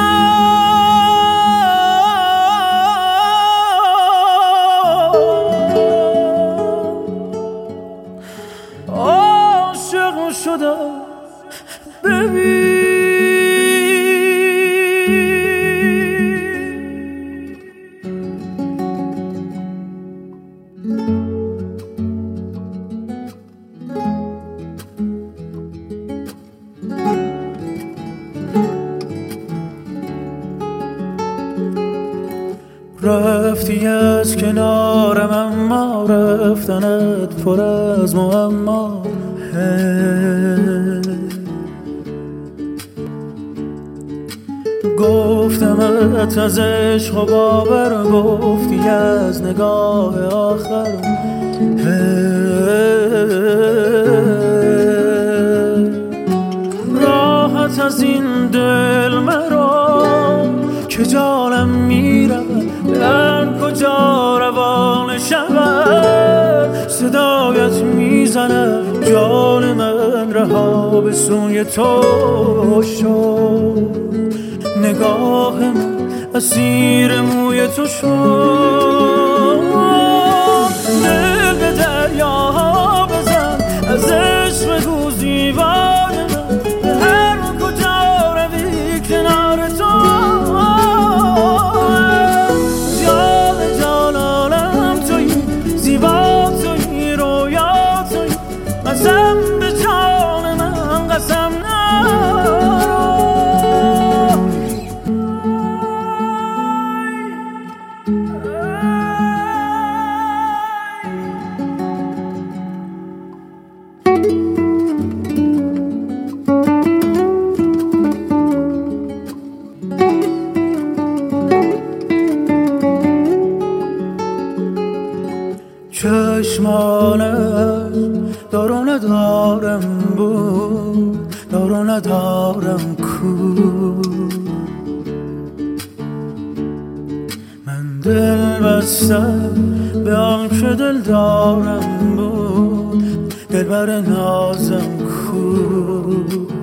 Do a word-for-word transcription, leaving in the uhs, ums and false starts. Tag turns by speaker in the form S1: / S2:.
S1: عاشق شدم ببین رفتی از کنارم اما رفتنت پر از معما. گفتمت از عشق و باور، گفتی از نگاه آخر. راحت از این دل مرا که جانم میرود، در کجا روان شود. صدایت میزنه جان من، رها به سوی تو شد. نگاه من اسیر موی تو شد. دل به دریاها بزن، از عشق بگو زیبای من. به هر کجا روی کنار تو، جان جانانم تویی، زیبا تویی، رویا تویی. قسم به جان من، قسم نرو. چشمانت دار و ندارم بود، دار و ندارم کو. من دل بستم به آن که دل دارم بود، دل بر نازم کو.